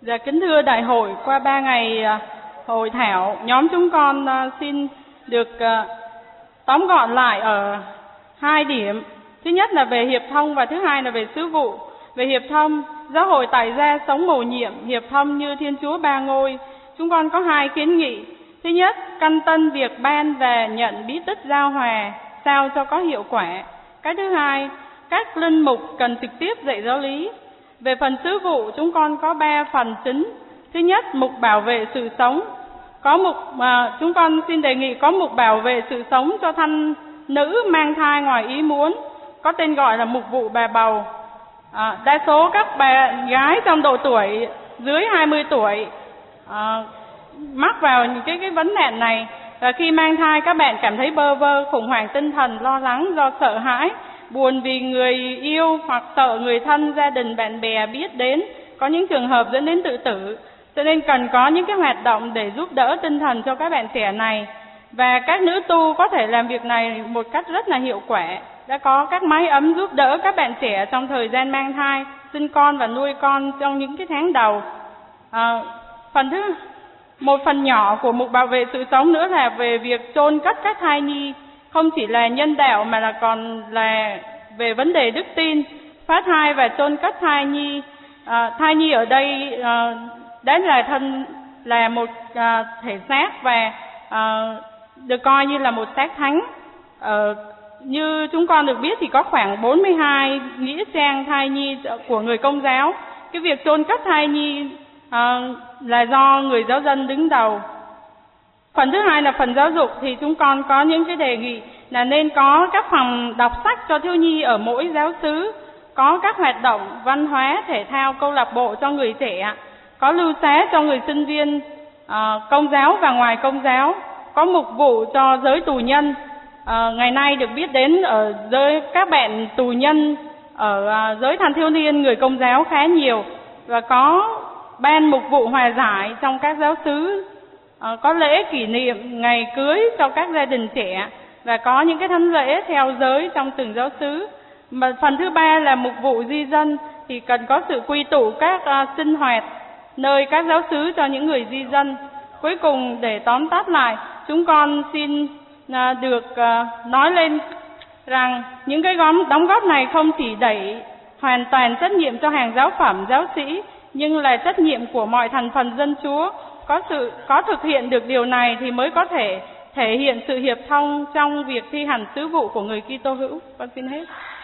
Dạ, kính thưa đại hội, qua 3 ngày hội thảo, nhóm chúng con xin được tóm gọn lại ở 2 điểm. Thứ nhất là về hiệp thông và thứ hai là về sứ vụ. Về hiệp thông, giáo hội tại gia sống mầu nhiệm, hiệp thông như Thiên Chúa Ba Ngôi. Chúng con có 2 kiến nghị. Thứ nhất, căn tân việc ban và nhận bí tích giao hòa sao cho có hiệu quả. Cái thứ hai, các linh mục cần trực tiếp dạy giáo lý. Về phần sứ vụ, chúng con có 3 phần chính. Thứ nhất, mục bảo vệ sự sống. Chúng con xin đề nghị có mục bảo vệ sự sống cho thân nữ mang thai ngoài ý muốn, có tên gọi là mục vụ bà bầu. Đa số các bà gái trong độ tuổi dưới 20 tuổi mắc vào những cái vấn nạn này. Và khi mang thai, các bạn cảm thấy bơ vơ, khủng hoảng tinh thần, lo lắng do sợ hãi, buồn vì người yêu hoặc sợ người thân, gia đình, bạn bè biết đến, có những trường hợp dẫn đến tự tử. Cho nên cần có những cái hoạt động để giúp đỡ tinh thần cho các bạn trẻ này. Và các nữ tu có thể làm việc này một cách rất là hiệu quả. Đã có các mái ấm giúp đỡ các bạn trẻ trong thời gian mang thai, sinh con và nuôi con trong những cái tháng đầu. Một phần nhỏ của mục bảo vệ sự sống nữa là về việc chôn cất các thai nhi, không chỉ là nhân đạo mà là còn là về vấn đề đức tin, phá thai và chôn cất thai nhi. Thai nhi ở đây đấy là một thể xác và được coi như là một xác thánh. Như chúng con được biết thì có khoảng 42 nghĩa trang thai nhi của người Công giáo. Cái việc chôn cất thai nhi là do người giáo dân đứng đầu. Phần thứ hai là phần giáo dục, thì chúng con có những cái đề nghị là nên có các phòng đọc sách cho thiếu nhi ở mỗi giáo xứ, có các hoạt động văn hóa, thể thao, câu lạc bộ cho người trẻ, có lưu xá cho người sinh viên Công giáo và ngoài Công giáo, có mục vụ cho giới tù nhân. Ngày nay được biết đến ở giới các bạn tù nhân ở giới thanh thiếu niên người Công giáo khá nhiều, và có ban mục vụ hòa giải trong các giáo xứ, có lễ kỷ niệm ngày cưới cho các gia đình trẻ, và có những cái thánh lễ theo giới trong từng giáo xứ. Mà phần thứ ba là mục vụ di dân, thì cần có sự quy tụ các sinh hoạt nơi các giáo xứ cho những người di dân. Cuối cùng, để tóm tắt lại, chúng con xin được nói lên rằng những cái đóng góp này không chỉ đẩy hoàn toàn trách nhiệm cho hàng giáo phẩm, giáo sĩ, nhưng là trách nhiệm của mọi thành phần dân Chúa. Có thực hiện được điều này thì mới có thể thể hiện sự hiệp thông trong việc thi hành sứ vụ của người Kitô hữu. Con xin hết.